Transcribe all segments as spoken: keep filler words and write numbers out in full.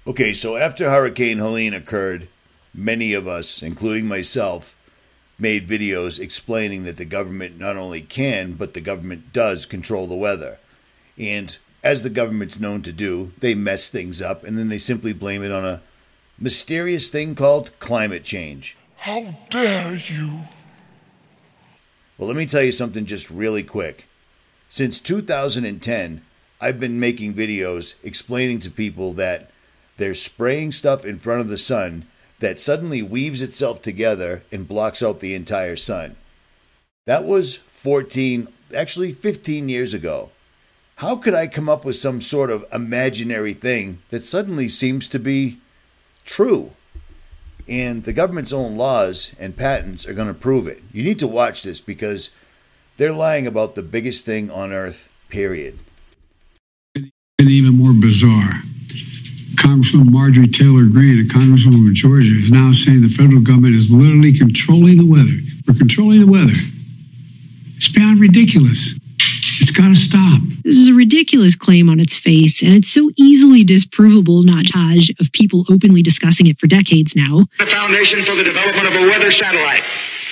Okay, so after Hurricane Helene occurred, many of us, including myself, made videos explaining that the government not only can, but the government does control the weather. And as the government's known to do, they mess things up and then they simply blame it on a mysterious thing called climate change. How dare you? Well, let me tell you something just really quick. Since two thousand ten, I've been making videos explaining to people that they're spraying stuff in front of the sun that suddenly weaves itself together and blocks out the entire sun. That was fourteen, actually fifteen years ago. How could I come up with some sort of imaginary thing that suddenly seems to be true? And the government's own laws and patents are going to prove it. You need to watch this because they're lying about the biggest thing on earth, period. And even more bizarre, Congresswoman Marjorie Taylor Greene, a congresswoman from Georgia, is now saying the federal government is literally controlling the weather. We're controlling the weather. It's beyond ridiculous. It's got to stop. This is a ridiculous claim on its face, and it's so easily disprovable, not Taj, of people openly discussing it for decades now. The foundation for the development of a weather satellite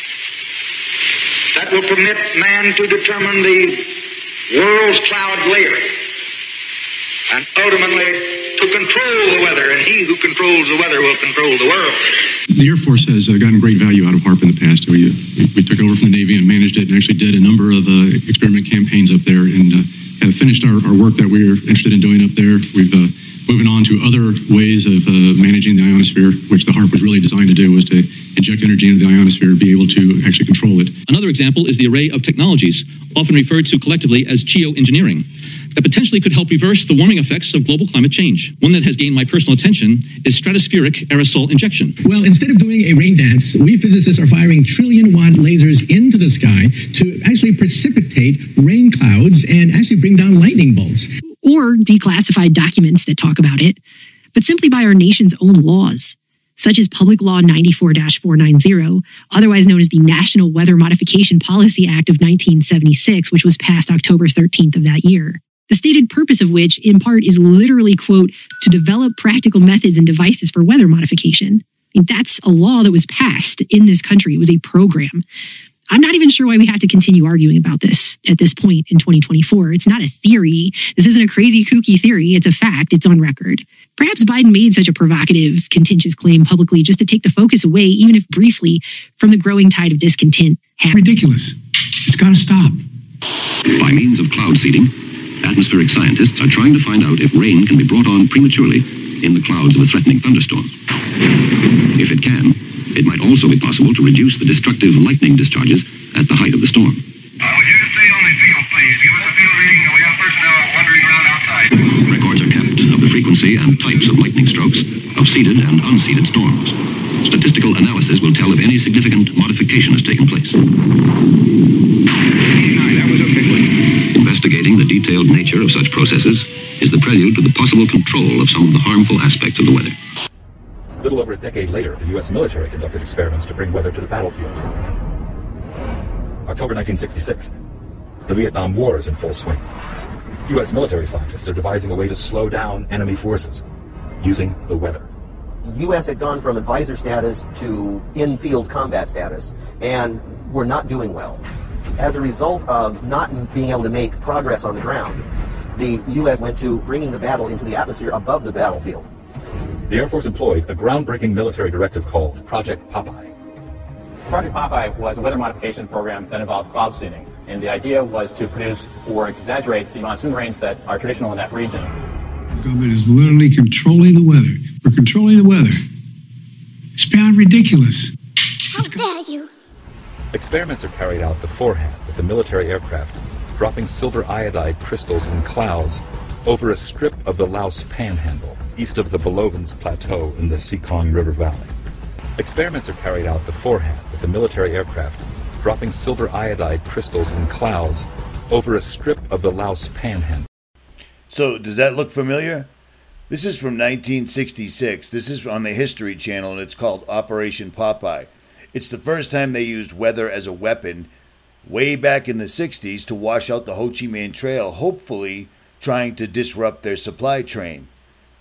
that will permit man to determine the world's cloud layer and ultimately to control the weather, and he who controls the weather will control the world. The Air Force has uh, gotten great value out of HAARP in the past. We, uh, we took over from the Navy and managed it and actually did a number of uh, experiment campaigns up there and uh, have finished our, our work that we were interested in doing up there. We've uh, moving on to other ways of uh, managing the ionosphere, which the HAARP was really designed to do, was to inject energy into the ionosphere and be able to actually control it. Another example is the array of technologies, often referred to collectively as geoengineering, that potentially could help reverse the warming effects of global climate change. One that has gained my personal attention is stratospheric aerosol injection. Well, instead of doing a rain dance, we physicists are firing trillion-watt lasers into the sky to actually precipitate rain clouds and actually bring down lightning bolts. Or declassified documents that talk about it, but simply by our nation's own laws, such as Public Law ninety-four dash four ninety, otherwise known as the National Weather Modification Policy Act of nineteen seventy-six, which was passed October thirteenth of that year. The stated purpose of which, in part, is literally, quote, to develop practical methods and devices for weather modification. I mean, that's a law that was passed in this country. It was a program. I'm not even sure why we have to continue arguing about this at this point in twenty twenty-four. It's not a theory. This isn't a crazy, kooky theory. It's a fact. It's on record. Perhaps Biden made such a provocative, contentious claim publicly just to take the focus away, even if briefly, from the growing tide of discontent. Ridiculous. It's got to stop. By means of cloud seeding, atmospheric scientists are trying to find out if rain can be brought on prematurely in the clouds of a threatening thunderstorm. If it can, it might also be possible to reduce the destructive lightning discharges at the height of the storm. Uh, would you stay on the field, please? Give us a field reading. We have personnel wandering around outside. Records are kept of the frequency and types of lightning strokes of seeded and unseeded storms. Statistical analysis will tell if any significant modification has taken place. That was a big one. Investigating the detailed nature of such processes is the prelude to the possible control of some of the harmful aspects of the weather. A little over a decade later, the U S military conducted experiments to bring weather to the battlefield. October nineteen sixty-six. The Vietnam War is in full swing. U S military scientists are devising a way to slow down enemy forces using the weather. The U S had gone from advisor status to in-field combat status, and we're not doing well. As a result of not being able to make progress on the ground, the U S went to bringing the battle into the atmosphere above the battlefield. The Air Force employed a groundbreaking military directive called Project Popeye. Project Popeye was a weather modification program that involved cloud seeding, and the idea was to produce or exaggerate the monsoon rains that are traditional in that region. The government is literally controlling the weather. We're controlling the weather. It's beyond ridiculous. How dare you? Experiments are carried out beforehand with the military aircraft dropping silver iodide crystals in clouds over a strip of the Laos Panhandle, east of the Belovans Plateau in the Sekong River Valley. Experiments are carried out beforehand with the military aircraft dropping silver iodide crystals in clouds over a strip of the Laos Panhandle. So, does that look familiar? This is from nineteen sixty-six. This is on the History Channel, and it's called Operation Popeye. It's the first time they used weather as a weapon way back in the sixties to wash out the Ho Chi Minh Trail, hopefully trying to disrupt their supply train.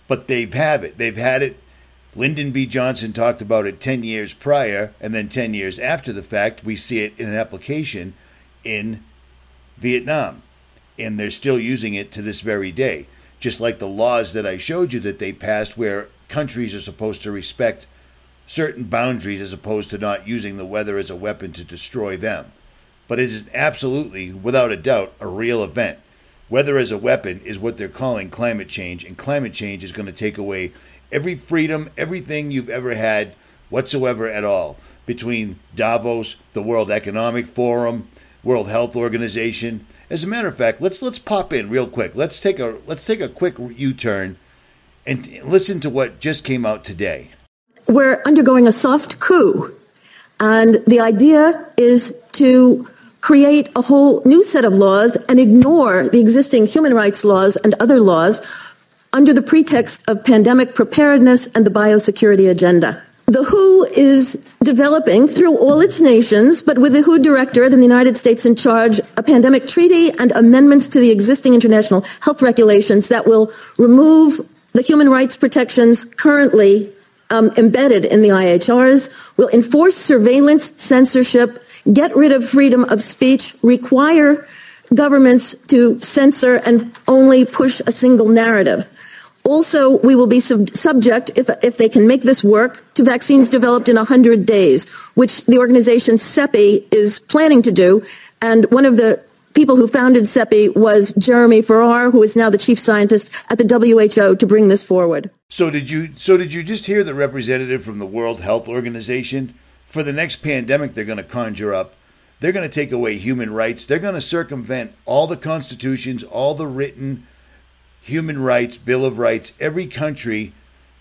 But they've had it. They've had it. Lyndon B. Johnson talked about it ten years prior, and then ten years after the fact, we see it in an application in Vietnam. And they're still using it to this very day. Just like the laws that I showed you that they passed where countries are supposed to respect certain boundaries as opposed to not using the weather as a weapon to destroy them. But it is absolutely, without a doubt, a real event. Weather as a weapon is what they're calling climate change, and climate change is going to take away every freedom, everything you've ever had whatsoever at all. Between Davos, the World Economic Forum, World Health Organization. As a matter of fact, let's let's pop in real quick. Let's take a let's take a quick U-turn and listen to what just came out today. We're undergoing a soft coup, and the idea is to create a whole new set of laws and ignore the existing human rights laws and other laws under the pretext of pandemic preparedness and the biosecurity agenda. The W H O is developing through all its nations, but with the W H O Directorate in the United States in charge, a pandemic treaty and amendments to the existing international health regulations that will remove the human rights protections currently um, embedded in the I H Rs, will enforce surveillance, censorship, get rid of freedom of speech, require governments to censor and only push a single narrative. Also, we will be sub- subject, if, if they can make this work, to vaccines developed in one hundred days, which the organization CEPI is planning to do. And one of the people who founded CEPI was Jeremy Farrar, who is now the chief scientist at the W H O, to bring this forward. So did you, so did you just hear the representative from the World Health Organization? For the next pandemic they're going to conjure up, they're going to take away human rights. They're going to circumvent all the constitutions, all the written human rights, Bill of Rights. Every country,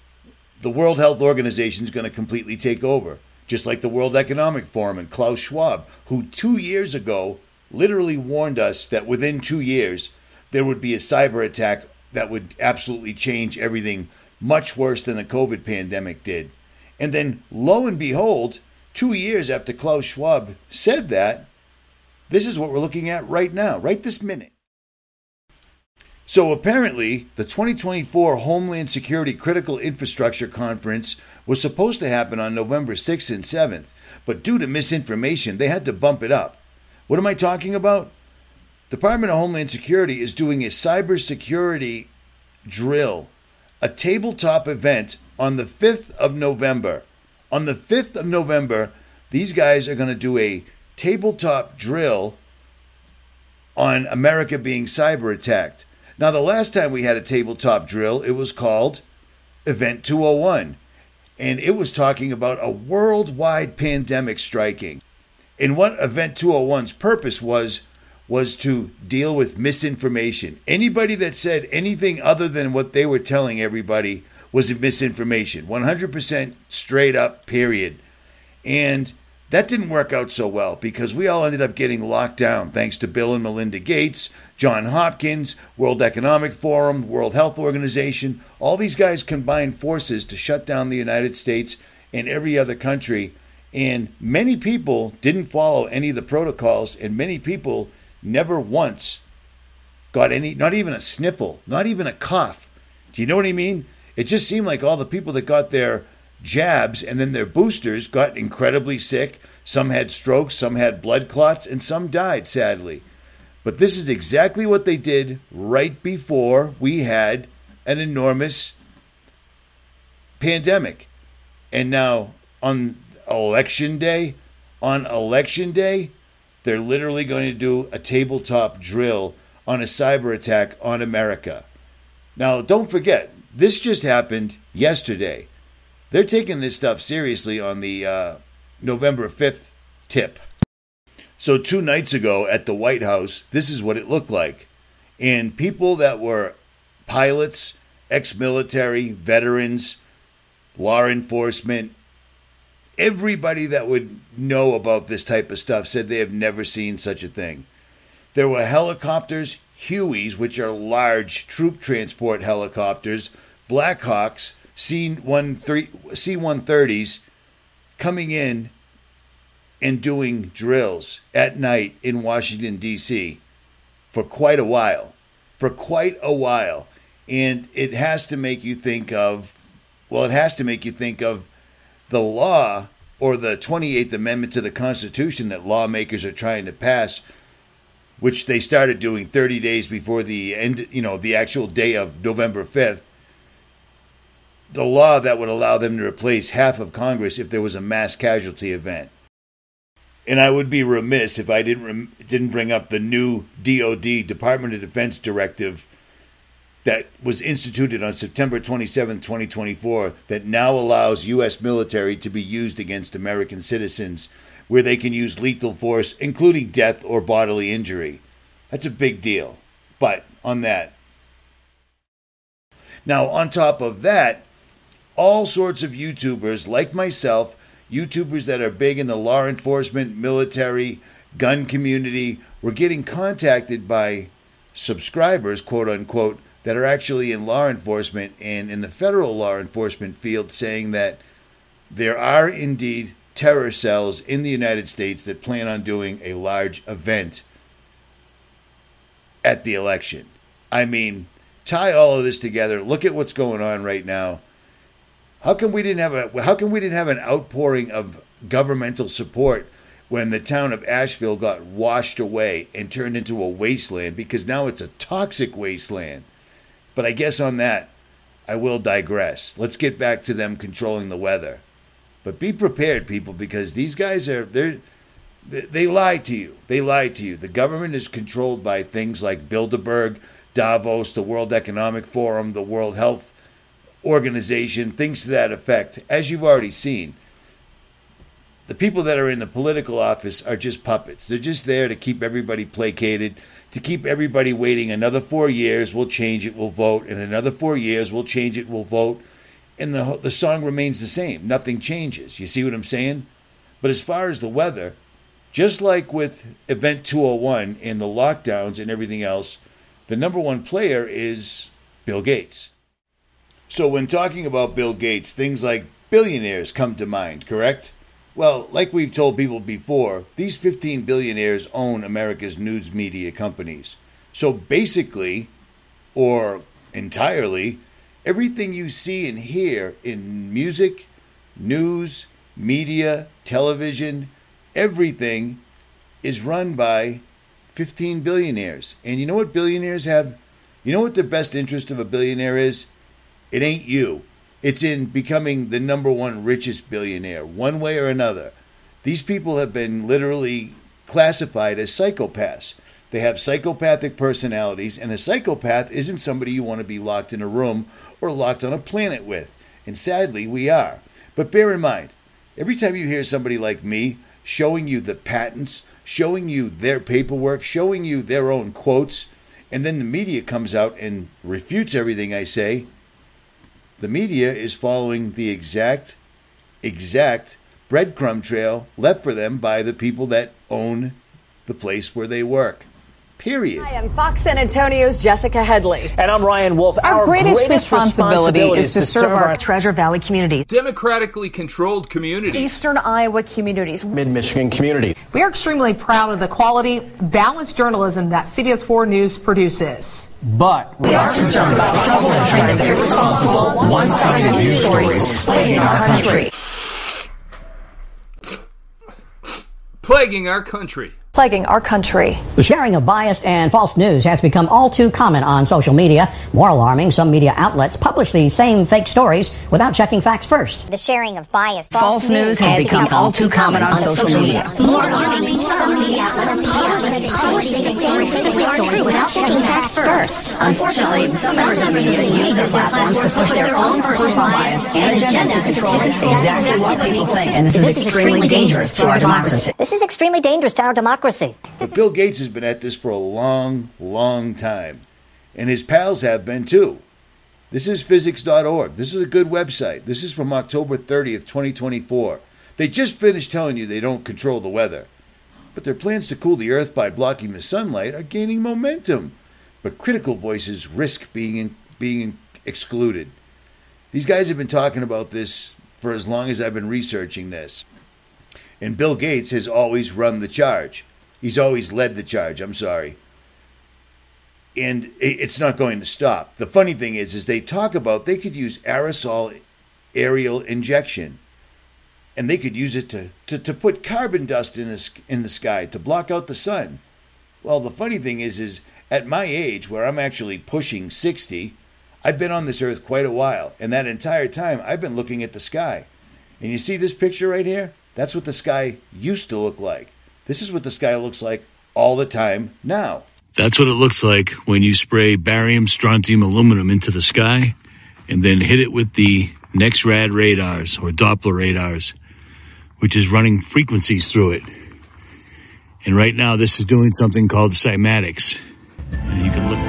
the World Health Organization is going to completely take over. Just like the World Economic Forum and Klaus Schwab, who two years ago literally warned us that within two years there would be a cyber attack that would absolutely change everything, much worse than the COVID pandemic did. And then, lo and behold, two years after Klaus Schwab said that, this is what we're looking at right now, right this minute. So apparently, the twenty twenty-four Homeland Security Critical Infrastructure Conference was supposed to happen on November sixth and seventh, but due to misinformation, they had to bump it up. What am I talking about? Department of Homeland Security is doing a cybersecurity drill, a tabletop event on the fifth of November. On the fifth of November, these guys are going to do a tabletop drill on America being cyber attacked. Now, the last time we had a tabletop drill, it was called Event two oh one, and it was talking about a worldwide pandemic striking. And what Event two oh one's purpose was, was to deal with misinformation. Anybody that said anything other than what they were telling everybody was misinformation. one hundred percent straight up, period. And that didn't work out so well because we all ended up getting locked down thanks to Bill and Melinda Gates, John Hopkins, World Economic Forum, World Health Organization. All these guys combined forces to shut down the United States and every other country. And many people didn't follow any of the protocols, and many people never once got any, not even a sniffle, not even a cough. Do you know what I mean? It just seemed like all the people that got their jabs and then their boosters got incredibly sick. Some had strokes, some had blood clots, and some died, sadly. But this is exactly what they did right before we had an enormous pandemic. And now on election day, on election day, they're literally going to do a tabletop drill on a cyber attack on America. Now, don't forget, this just happened yesterday. They're taking this stuff seriously on the uh, November fifth tip. So two nights ago at the White House, this is what it looked like. And people that were pilots, ex-military, veterans, law enforcement, everybody that would know about this type of stuff said they have never seen such a thing. There were helicopters, Hueys, which are large troop transport helicopters, Blackhawks, C one thirties coming in and doing drills at night in Washington, D C for quite a while. For quite a while. And it has to make you think of, well, it has to make you think of the law or the twenty-eighth Amendment to the Constitution that lawmakers are trying to pass, which they started doing thirty days before the end, you know, the actual day of November fifth. The law that would allow them to replace half of Congress if there was a mass casualty event. And I would be remiss if I didn't rem- didn't bring up the new D O D, Department of Defense directive that was instituted on September twenty-seventh, twenty twenty-four, that now allows U S military to be used against American citizens, where they can use lethal force, including death or bodily injury. That's a big deal. But on that. Now, on top of that, all sorts of YouTubers like myself, YouTubers that are big in the law enforcement, military, gun community, were getting contacted by subscribers, quote unquote, that are actually in law enforcement and in the federal law enforcement field, saying that there are indeed terror cells in the United States that plan on doing a large event at the election. I mean, tie all of this together. Look at what's going on right now. How come we didn't have a how come we didn't have an outpouring of governmental support when the town of Asheville got washed away and turned into a wasteland? Because now it's a toxic wasteland. But I guess on that, I will digress. Let's get back to them controlling the weather. But be prepared, people, because these guys are they're they lie to you. They lie to you. The government is controlled by things like Bilderberg, Davos, the World Economic Forum, the World Health Organization, things to that effect. As you've already seen, the people that are in the political office are just puppets. They're just there to keep everybody placated, to keep everybody waiting. Another four years, we'll change it, we'll vote. In another four years, we'll change it, we'll vote. And the the song remains the same. Nothing changes. You see what I'm saying? But as far as the weather, just like with Event two oh one and the lockdowns and everything else, the number one player is Bill Gates. So when talking about Bill Gates, things like billionaires come to mind, correct? Well, like we've told people before, these fifteen billionaires own America's news media companies. So basically, or entirely, everything you see and hear in music, news, media, television, everything is run by fifteen billionaires. And you know what billionaires have? You know what the best interest of a billionaire is? It ain't you. It's in becoming the number one richest billionaire, one way or another. These people have been literally classified as psychopaths. They have psychopathic personalities, and a psychopath isn't somebody you want to be locked in a room or locked on a planet with. And sadly, we are. But bear in mind, every time you hear somebody like me showing you the patents, showing you their paperwork, showing you their own quotes, and then the media comes out and refutes everything I say, the media is following the exact, exact breadcrumb trail left for them by the people that own the place where they work. Period. Hi, I'm Fox San Antonio's Jessica Headley. And I'm Ryan Wolf. Our, our greatest, greatest responsibility, responsibility is to, serve, serve our, our Treasure Valley communities. Democratically controlled communities. Eastern Iowa communities. Mid-Michigan community. We are extremely proud of the quality, balanced journalism that C B S four News produces. But we are concerned about the trouble and trend of irresponsible, one-sided news stories plaguing our country. Plaguing our country. Plaguing our country. The sharing of biased and false news has become all too common on social media. More alarming, some media outlets publish these same fake stories without checking facts first. The sharing of biased false, false news has, has become, become all too common on, on social media. media. More alarming, some media outlets publish these same fake stories without checking facts first. Unfortunately, some members of the media use their platforms to push their own personal bias and agenda to control exactly what people think. And this is extremely dangerous to our democracy. This is extremely dangerous to our democracy. But Bill Gates has been at this for a long, long time. And his pals have been too. This is physics dot org. This is a good website. This is from October thirtieth, twenty twenty-four. They just finished telling you they don't control the weather. But their plans to cool the earth by blocking the sunlight are gaining momentum. But critical voices risk being in, being excluded. These guys have been talking about this for as long as I've been researching this. And Bill Gates has always run the charge. He's always led the charge, I'm sorry. And it's not going to stop. The funny thing is, is they talk about they could use aerosol aerial injection, and they could use it to, to, to put carbon dust in the, in the sky to block out the sun. Well, the funny thing is, is at my age, where I'm actually pushing sixty, I've been on this earth quite a while, and that entire time I've been looking at the sky. And you see this picture right here? That's what the sky used to look like. This is what the sky looks like all the time now. That's what it looks like when you spray barium, strontium, aluminum into the sky and then hit it with the NEXRAD radars or Doppler radars, which is running frequencies through it. And right now this is doing something called cymatics. And you can look...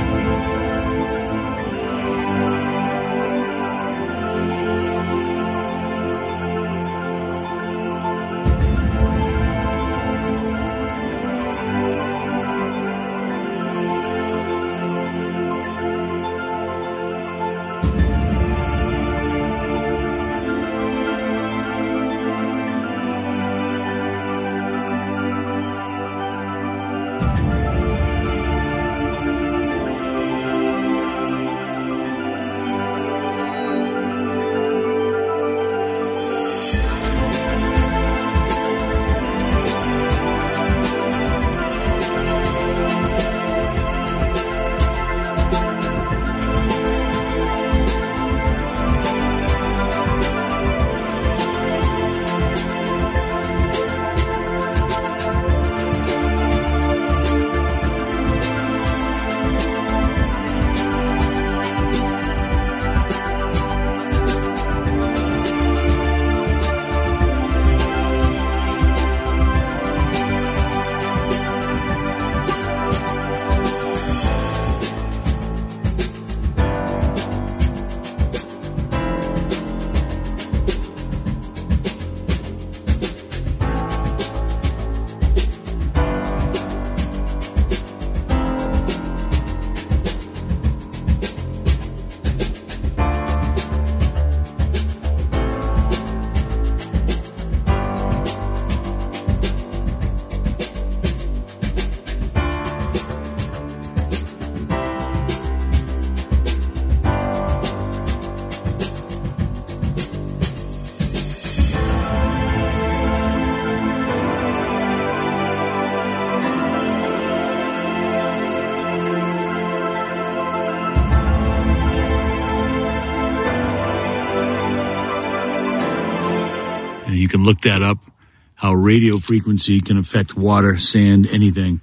You can look that up, how radio frequency can affect water, sand, anything,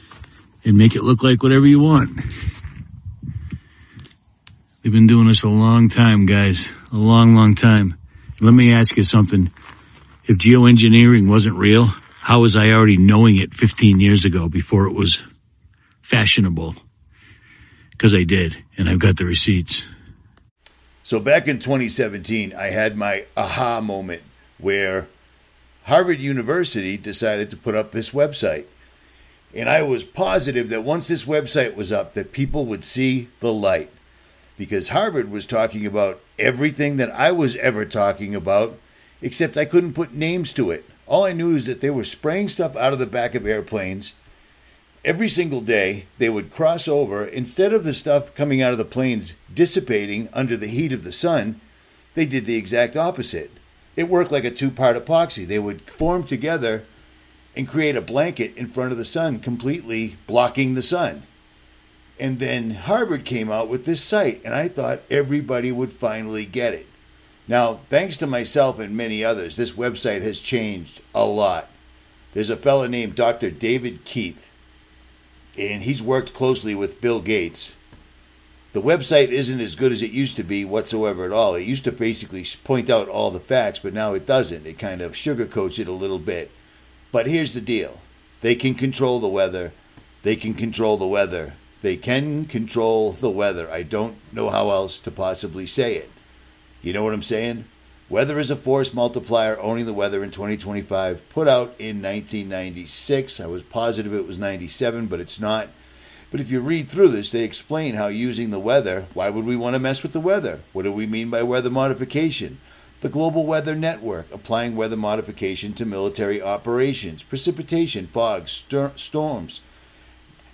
and make it look like whatever you want. They've been doing this a long time, guys, a long, long time. Let me ask you something. If geoengineering wasn't real, how was I already knowing it fifteen years ago before it was fashionable? Because I did, and I've got the receipts. So back in twenty seventeen, I had my aha moment where Harvard University decided to put up this website. And I was positive that once this website was up, that people would see the light. Because Harvard was talking about everything that I was ever talking about, except I couldn't put names to it. All I knew is that they were spraying stuff out of the back of airplanes. Every single day, they would cross over. Instead of the stuff coming out of the planes dissipating under the heat of the sun, they did the exact opposite. It worked like a two-part epoxy. They would form together and create a blanket in front of the sun, completely blocking the sun. And then Harvard came out with this site, and I thought everybody would finally get it. Now, thanks to myself and many others, this website has changed a lot. There's a fella named Doctor David Keith, and he's worked closely with Bill Gates. The website isn't as good as it used to be whatsoever at all. It used to basically point out all the facts, but now it doesn't. It kind of sugarcoats it a little bit. But here's the deal. They can control the weather. They can control the weather. They can control the weather. I don't know how else to possibly say it. You know what I'm saying? Weather is a Force Multiplier, Owning the Weather in twenty twenty-five, put out in nineteen ninety-six. I was positive it was ninety-seven, but it's not. But if you read through this, they explain how using the weather, why would we want to mess with the weather? What do we mean by weather modification? The Global Weather Network, applying weather modification to military operations, precipitation, fog, st- storms,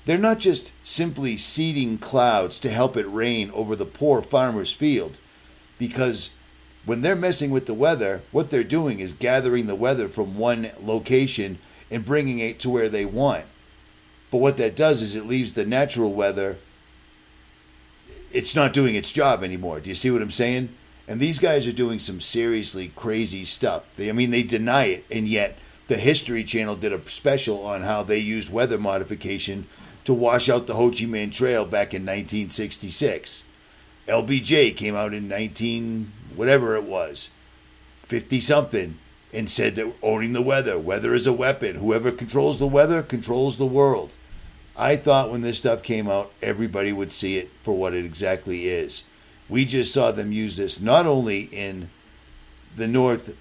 they're not just simply seeding clouds to help it rain over the poor farmer's field, because when they're messing with the weather, what they're doing is gathering the weather from one location and bringing it to where they want. But what that does is it leaves the natural weather, it's not doing its job anymore. Do you see what I'm saying? And these guys are doing some seriously crazy stuff. They, I mean, they deny it, and yet the History Channel did a special on how they used weather modification to wash out the Ho Chi Minh Trail back in nineteen sixty-six. L B J came out in nineteen whatever it was, fifty something, and said that owning the weather, weather is a weapon. Whoever controls the weather controls the world. I thought when this stuff came out, everybody would see it for what it exactly is. We just saw them use this not only in the north,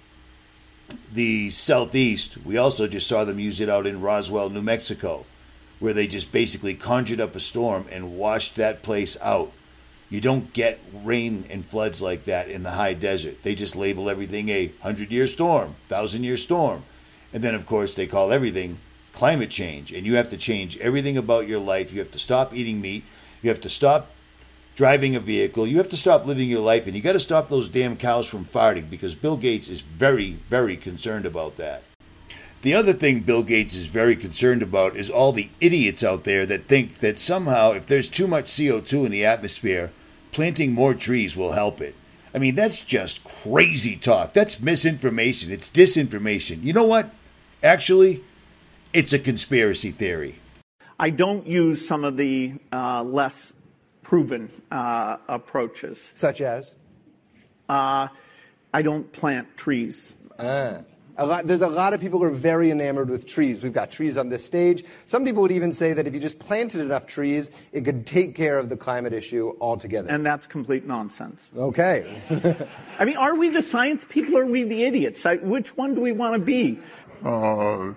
the southeast, we also just saw them use it out in Roswell, New Mexico, where they just basically conjured up a storm and washed that place out. You don't get rain and floods like that in the high desert. They just label everything a hundred-year storm, thousand-year storm. And then, of course, they call everything climate change. And you have to change everything about your life. You have to stop eating meat. You have to stop driving a vehicle. You have to stop living your life. And you got to stop those damn cows from farting, because Bill Gates is very, very concerned about that. The other thing Bill Gates is very concerned about is all the idiots out there that think that somehow if there's too much C O two in the atmosphere, planting more trees will help it. I mean, that's just crazy talk. That's misinformation. It's disinformation. You know what? Actually, it's a conspiracy theory. I don't use some of the uh, less proven uh, approaches. Such as? Uh, I don't plant trees. Ah. A lot, there's a lot of people who are very enamored with trees. We've got trees on this stage. Some people would even say that if you just planted enough trees, it could take care of the climate issue altogether. And that's complete nonsense. Okay. I mean, are we the science people or are we the idiots? I, which one do we want to be? Uh,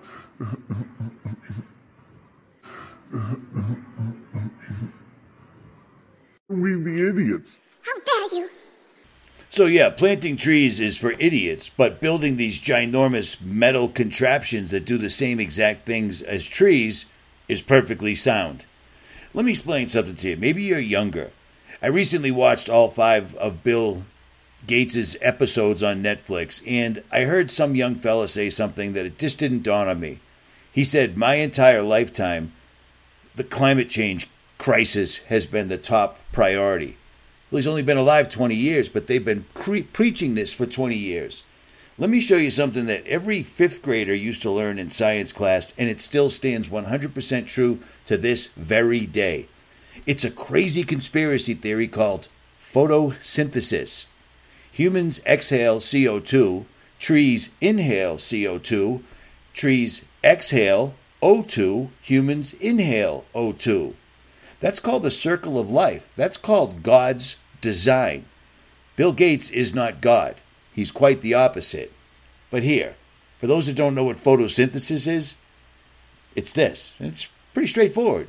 we the idiots. How dare you! So yeah, planting trees is for idiots, but building these ginormous metal contraptions that do the same exact things as trees is perfectly sound. Let me explain something to you. Maybe you're younger. I recently watched all five of Bill Gates' episodes on Netflix, and I heard some young fella say something that it just didn't dawn on me. He said, my entire lifetime, the climate change crisis has been the top priority. Well, he's only been alive twenty years, but they've been pre- preaching this for twenty years. Let me show you something that every fifth grader used to learn in science class, and it still stands one hundred percent true to this very day. It's a crazy conspiracy theory called photosynthesis. Humans exhale C O two, trees inhale C O two, trees exhale O two, humans inhale O two. That's called the circle of life. That's called God's design. Bill Gates is not God. He's quite the opposite. But here, for those that don't know what photosynthesis is, it's this. It's pretty straightforward.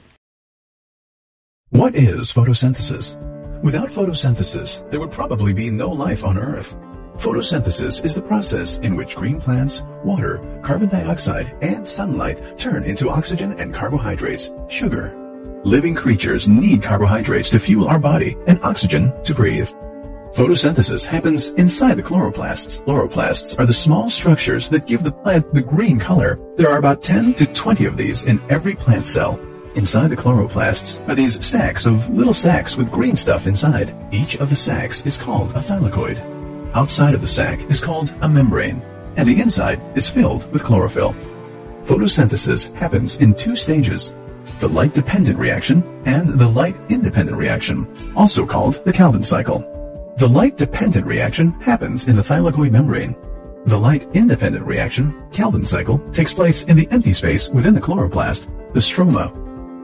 What is photosynthesis? Without photosynthesis, there would probably be no life on Earth. Photosynthesis is the process in which green plants, water, carbon dioxide, and sunlight turn into oxygen and carbohydrates, sugar. Living creatures need carbohydrates to fuel our body and oxygen to breathe. Photosynthesis happens inside the chloroplasts. Chloroplasts are the small structures that give the plant the green color. There are about ten to twenty of these in every plant cell. Inside the chloroplasts are these stacks of little sacs with green stuff inside. Each of the sacs is called a thylakoid. Outside of the sac is called a membrane, and the inside is filled with chlorophyll. Photosynthesis happens in two stages: the light-dependent reaction and the light-independent reaction, also called the Calvin cycle. The light-dependent reaction happens in the thylakoid membrane. The light-independent reaction, Calvin cycle, takes place in the empty space within the chloroplast, the stroma.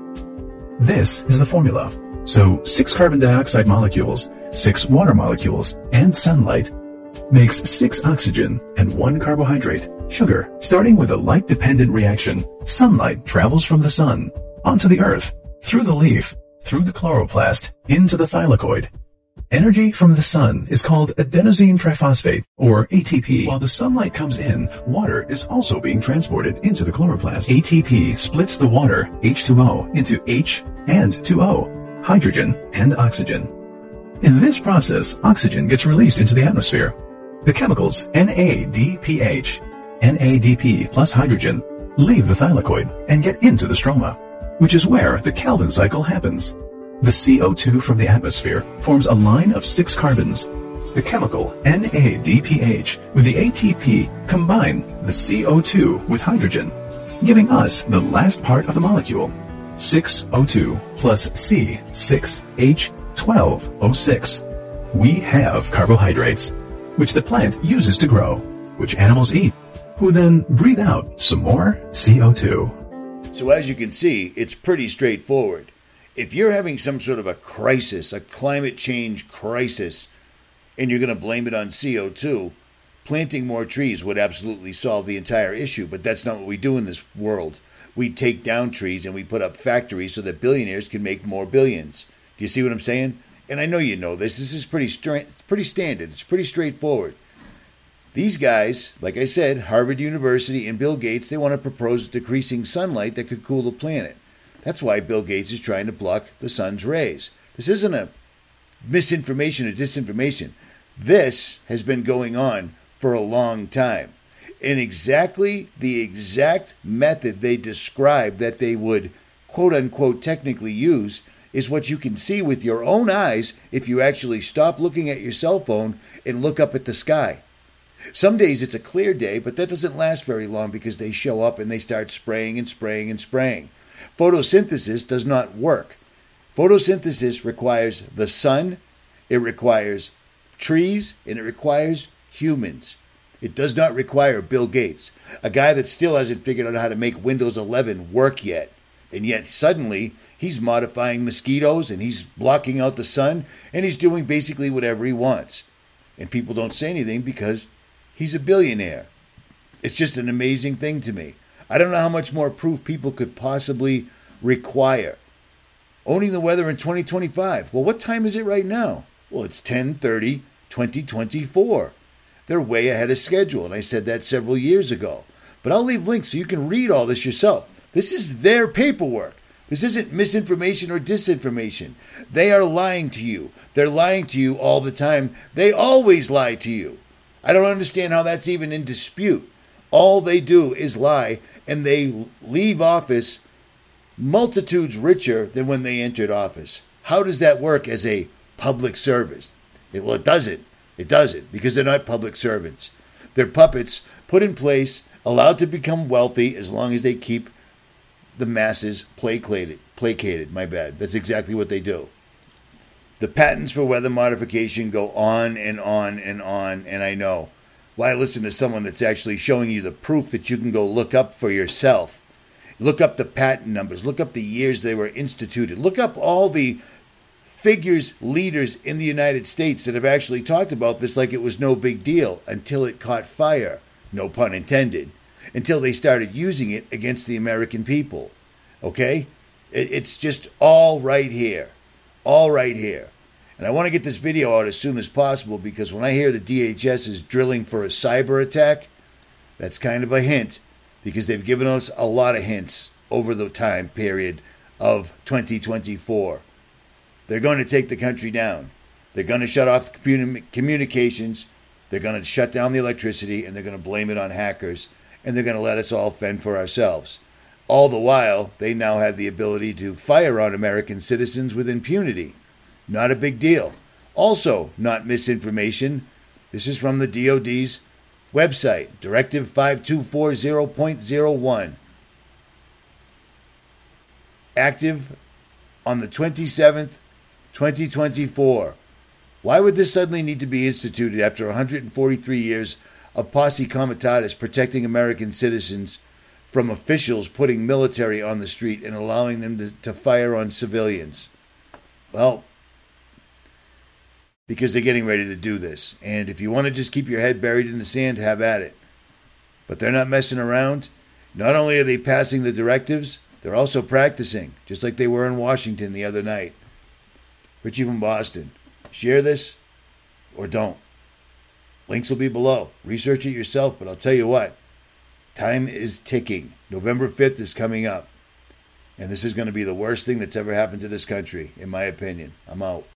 This is the formula. So six carbon dioxide molecules, six water molecules, and sunlight makes six oxygen and one carbohydrate, sugar. Starting with a light-dependent reaction, sunlight travels from the sun onto the earth, through the leaf, through the chloroplast, into the thylakoid. Energy from the sun is called adenosine triphosphate, or A T P. While the sunlight comes in, water is also being transported into the chloroplast. A T P splits the water, H two O, into H and two O, hydrogen and oxygen. In this process, oxygen gets released into the atmosphere. The chemicals N A D P H, N A D P plus hydrogen leave the thylakoid and get into the stroma, which is where the Calvin cycle happens. The C O two from the atmosphere forms a line of six carbons. The chemical N A D P H with the A T P combine the C O two with hydrogen, giving us the last part of the molecule, six O two plus C six H twelve O six. We have carbohydrates, which the plant uses to grow, which animals eat, who then breathe out some more C O two. So as you can see, it's pretty straightforward. If you're having some sort of a crisis, a climate change crisis, and you're going to blame it on C O two, planting more trees would absolutely solve the entire issue, but that's not what we do in this world. We take down trees and we put up factories so that billionaires can make more billions. Do you see what I'm saying? And I know you know this. This is pretty stra- it's pretty standard. It's pretty straightforward. These guys, like I said, Harvard University and Bill Gates, they want to propose decreasing sunlight that could cool the planet. That's why Bill Gates is trying to block the sun's rays. This isn't a misinformation or disinformation. This has been going on for a long time. And exactly the exact method they described that they would, quote unquote, technically use is what you can see with your own eyes if you actually stop looking at your cell phone and look up at the sky. Some days it's a clear day, but that doesn't last very long because they show up and they start spraying and spraying and spraying. Photosynthesis does not work. Photosynthesis requires the sun, it requires trees, and it requires humans. It does not require Bill Gates, a guy that still hasn't figured out how to make Windows eleven work yet. And yet suddenly he's modifying mosquitoes and he's blocking out the sun and he's doing basically whatever he wants. And people don't say anything because he's a billionaire. It's just an amazing thing to me. I don't know how much more proof people could possibly require. Owning the weather in twenty twenty-five. Well, what time is it right now? Well, it's ten thirty, twenty twenty-four. They're way ahead of schedule, and I said that several years ago. But I'll leave links so you can read all this yourself. This is their paperwork. This isn't misinformation or disinformation. They are lying to you. They're lying to you all the time. They always lie to you. I don't understand how that's even in dispute. All they do is lie, and they leave office multitudes richer than when they entered office. How does that work as a public service? It, well, it doesn't. It doesn't, because they're not public servants. They're puppets put in place, allowed to become wealthy as long as they keep the masses placated. Placated, my bad. That's exactly what they do. The patents for weather modification go on and on and on, and I know. Why listen to someone that's actually showing you the proof that you can go look up for yourself? Look up the patent numbers. Look up the years they were instituted. Look up all the figures, leaders in the United States that have actually talked about this like it was no big deal until it caught fire. No pun intended. Until they started using it against the American people. Okay? It's just all right here. All right here. And I want to get this video out as soon as possible because when I hear the D H S is drilling for a cyber attack, that's kind of a hint because they've given us a lot of hints over the time period of twenty twenty-four. They're going to take the country down. They're going to shut off the communications. They're going to shut down the electricity, and they're going to blame it on hackers, and they're going to let us all fend for ourselves. All the while, they now have the ability to fire on American citizens with impunity. Not a big deal. Also, not misinformation. This is from the D O D's website, Directive five two four zero point zero one. Active on the twenty-seventh, twenty twenty-four. Why would this suddenly need to be instituted after one hundred forty-three years of posse comitatus protecting American citizens from officials putting military on the street and allowing them to, to fire on civilians? Well, because they're getting ready to do this. And if you want to just keep your head buried in the sand, have at it. But they're not messing around. Not only are they passing the directives, they're also practicing, just like they were in Washington the other night. Richie from Boston. Share this or don't. Links will be below. Research it yourself, but I'll tell you what. Time is ticking. November fifth is coming up. And this is going to be the worst thing that's ever happened to this country, in my opinion. I'm out.